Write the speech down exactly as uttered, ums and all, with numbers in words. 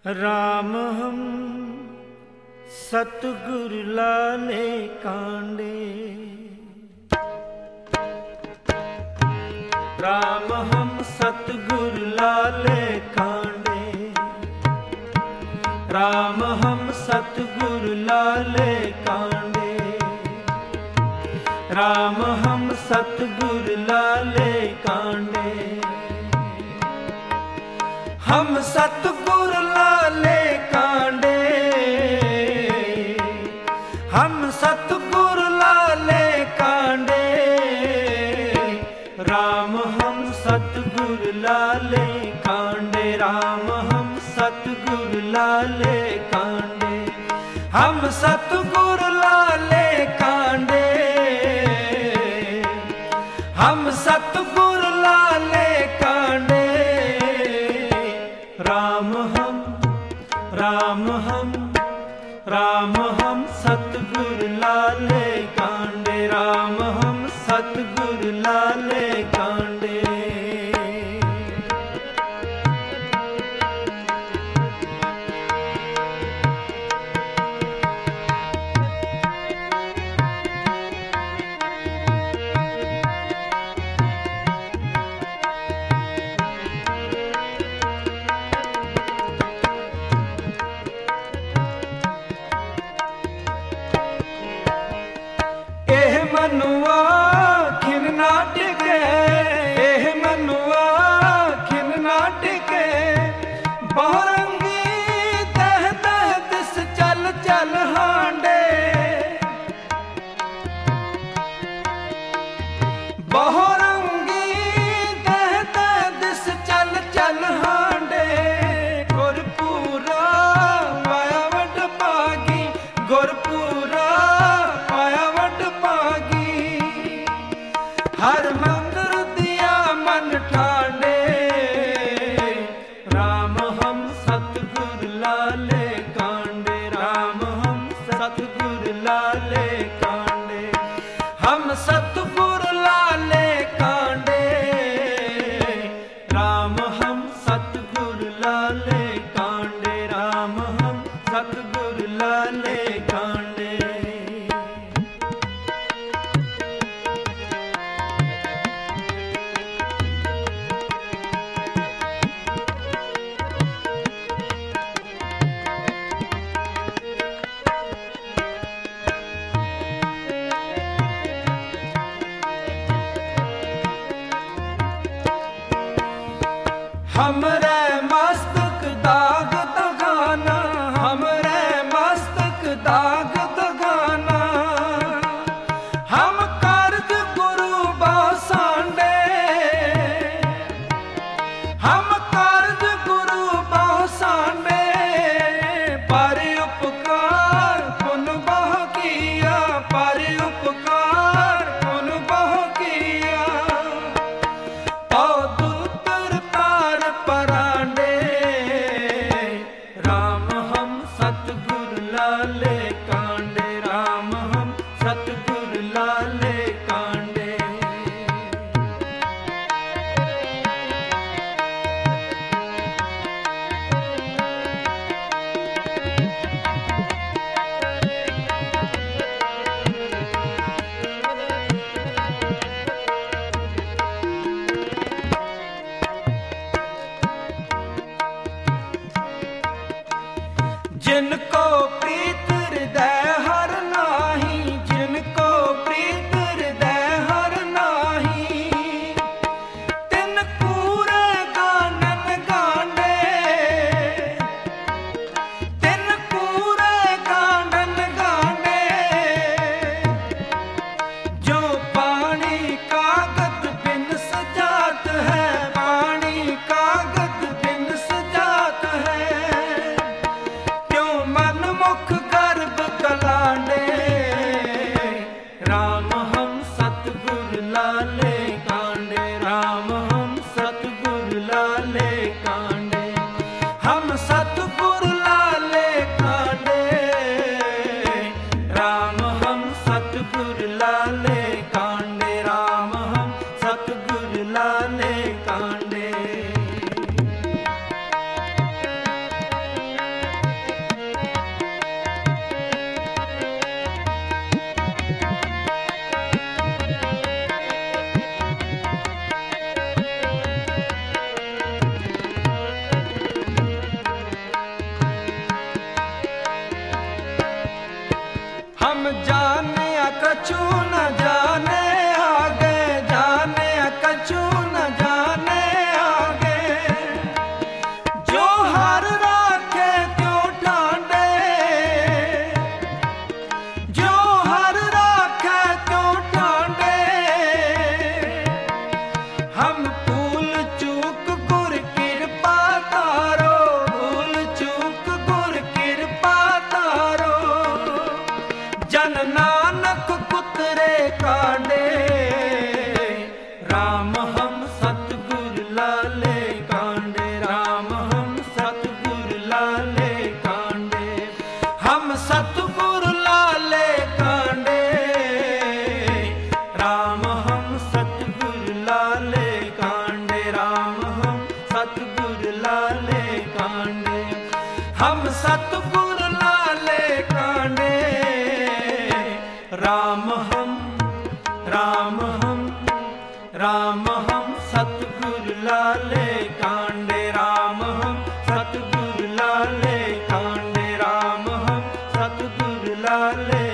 राम हम सतगुरु लाले कांडे। राम हम सतगुरु लाले कांडे। राम हम सतगुरु लाले कांडे। राम हम सतगुरु लाले कांडे। हम सतगुरु लाले कांडे। हम सतगुरु लाले कांडे। राम हम सतगुरु लाले कांडे। राम हम सतगुरु लाले कांडे। हम सतगुरु लाले कांडे। हम सतगुरु लाले कांडे। राम हम राम हम राम हम सतगुरु लाले कांडे। राम हम सतगुरु लाले कांडे। मनुआ खिन नाटिके। एह मनुआ खिन नाटिके। बहुरंगी तह तह दिस चल चल हांडे। बहुरंगी तह तह दिस चल चल हांडे। गुरपुरा मायावट पागी। गुरपुरा हर मंदिर दिया मन ठाणे। राम हम सतगुरु लाले कांडे। राम हम सतगुरु लाले कांडे। हम सतगुरु लाले कांडे। राम हम सतगुरु लाले कांडे। राम हम सतगुरु लाले कांडे। हमरे मस्तक दाग दगाना। हमरे मस्तक दाग दगाना। हम कारज गुरु बासांडे। हम कारज गुरु बासांडे। पर उपकार पुन बह किया। पर उपकार पुन बह किया। परांडे। राम हम सतगुरु लाले कांडे। राम हम सतगुरु लाले कांडे। कछु न जाने आगे, जाने कछु न जाने आगे। जो हर राखे त्यों ठांडे, जो हर राखे त्यों ठांडे। हम भूल चूक गुर कृपा तारो, भूल चूक गुर कृपा तारो। जन नानक कुतरे कांडे, राम हम सतगुर लाले कांडे, राम हम सतगुर लाले कांडे। हम सतगुर लाले कांडे, राम हम सतगुर लाले कांडे, राम हम सतगुर लाले कांडे। हम सतगुर लाले कांडे, राम हम, राम हम, राम हम सतगुर लाले कांडे, राम हम सतगुर लाले कांडे, राम हम सतगुर लाले